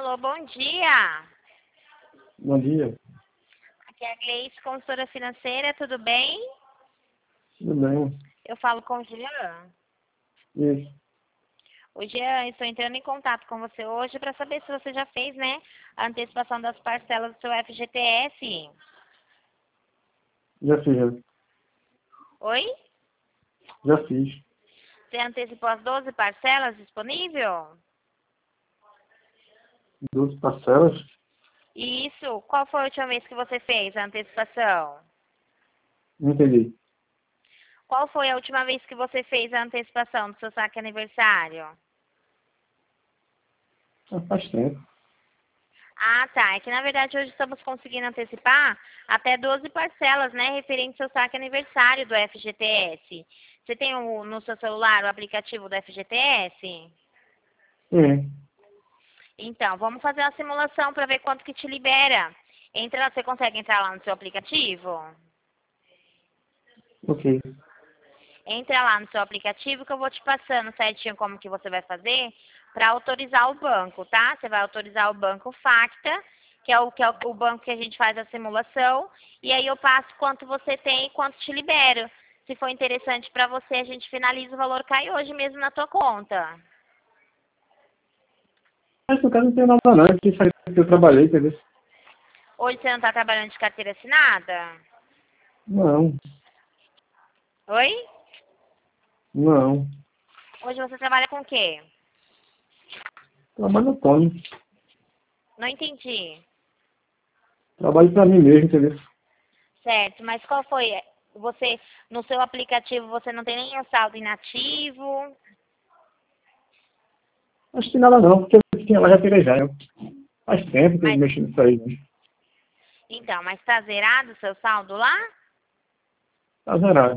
Alô, bom dia. Bom dia. Aqui é a Gleice, consultora financeira, tudo bem? Tudo bem? Eu falo com o Jean. Isso. O Jean, estou entrando em contato com você hoje para saber se você já fez, né, a antecipação das parcelas do seu FGTS. Já fiz, já. Oi? Já fiz. Você antecipou as 12 parcelas disponível? 12 parcelas? Isso. Qual foi a última vez que você fez a antecipação? Não entendi. Qual foi a última vez que você fez a antecipação do seu saque aniversário? Faz tempo. Ah, tá. É que na verdade hoje estamos conseguindo antecipar até 12 parcelas, né, referente ao seu saque aniversário do FGTS. Você tem no seu celular o aplicativo do FGTS? Sim. Então, vamos fazer uma simulação para ver quanto que te libera. Você consegue entrar lá no seu aplicativo? Ok. Entra lá no seu aplicativo que eu vou te passando certinho como que você vai fazer para autorizar o banco, tá? Você vai autorizar o banco Facta, que é o banco que a gente faz a simulação, e aí eu passo quanto você tem e quanto te libero. Se for interessante para você, a gente finaliza, o valor cai hoje mesmo na tua conta. Mas no caso não tem nada não. É que faz tempo que eu trabalhei, entendeu? Hoje você não está trabalhando de carteira assinada? Não. Oi? Não. Hoje você trabalha com o quê? Trabalho autônomo. Não entendi. Trabalho pra mim mesmo, entendeu? Certo, mas qual foi? Você, no seu aplicativo, você não tem nenhum saldo inativo? Acho que nada não, porque eu tinha lá já tirei já. Faz tempo que eu Mas, mexo nisso aí, né? então, mas está zerado o seu saldo lá? Tá zerado.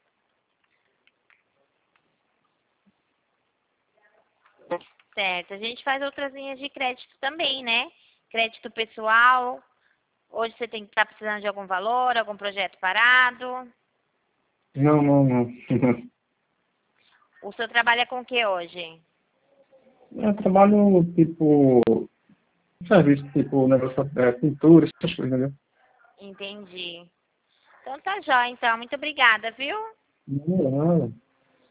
Certo, a gente faz outras linhas de crédito também, né? Crédito pessoal. Hoje você tem que estar precisando de algum valor, algum projeto parado. Não, não, não. O seu trabalho é com o que hoje? Eu trabalho tipo serviço, tipo negócio, pintura, essas coisas, entendeu? Entendi. Então tá jóia, então. Muito obrigada, viu? Não, não.